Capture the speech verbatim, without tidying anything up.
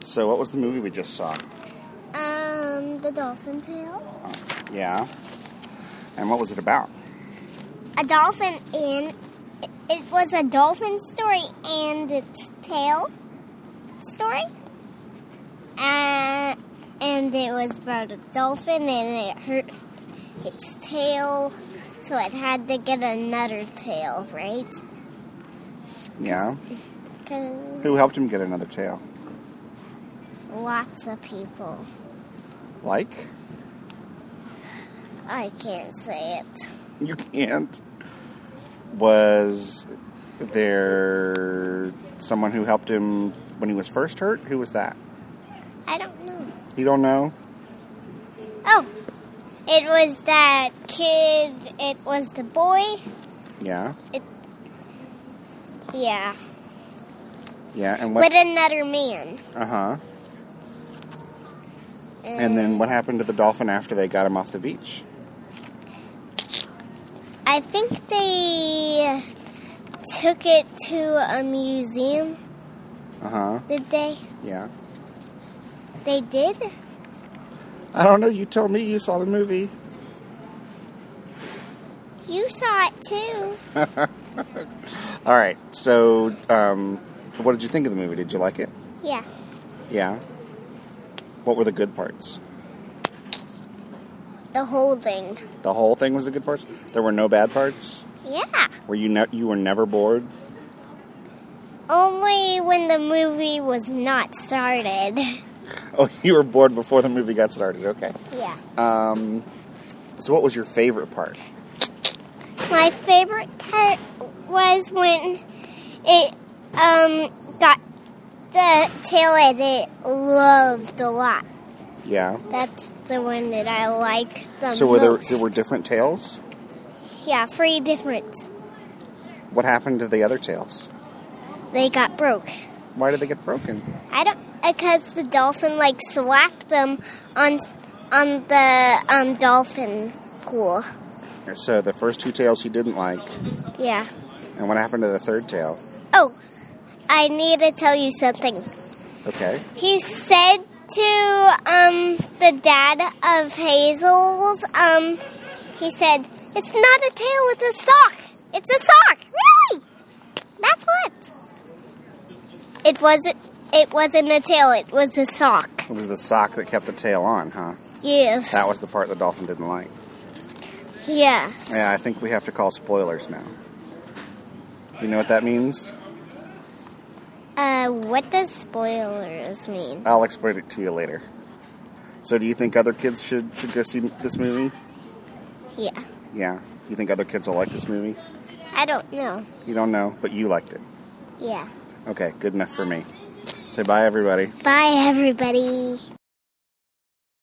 So what was the movie we just saw? Um, The Dolphin Tale. Uh, yeah. And what was it about? A dolphin and it was a dolphin story and its tail story. Uh, and it was about a dolphin and it hurt its tail, so it had to get another tail, right? Yeah. Who helped him get another tail? Lots of people. Like? I can't say it. You can't. Was there someone who helped him when he was first hurt? Who was that? I don't know. You don't know? Oh, it was that kid. It was the boy. Yeah. It. Yeah. Yeah, and what? With another man. Uh huh. And, and then what happened to the dolphin after they got him off the beach? I think they took it to a museum. Uh huh. Did they? Yeah. They did? I don't know. You told me you saw the movie. You saw it too. All right. So, um, what did you think of the movie? Did you like it? Yeah. Yeah. What were the good parts? The whole thing. The whole thing was the good parts? There were no bad parts? Yeah. Were you ne- you were never bored? Only when the movie was not started. Oh, you were bored before the movie got started. Okay. Yeah. Um, so what was your favorite part? My favorite part was when it um got the tail that it loved a lot. Yeah. That's the one that I like the So were there most. there were different tails? Yeah, three different. What happened to the other tails? They got broke. Why did they get broken? I don't because the dolphin like slapped them on on the um dolphin pool. So the first two tails he didn't like. Yeah. And what happened to the third tail? Oh, I need to tell you something. Okay. He said to um the dad of Hazel's, um, he said, "It's not a tail, it's a sock. It's a sock." Really? That's what. It wasn't. It wasn't a tail. It was a sock. It was the sock that kept the tail on, huh? Yes. That was the part the dolphin didn't like. Yes. Yeah, I think we have to call spoilers now. Do you know what that means? Uh, what does spoilers mean? I'll explain it to you later. So do you think other kids should, should go see this movie? Yeah. Yeah. You think other kids will like this movie? I don't know. You don't know, but you liked it. Yeah. Okay, good enough for me. Say bye, everybody. Bye, everybody.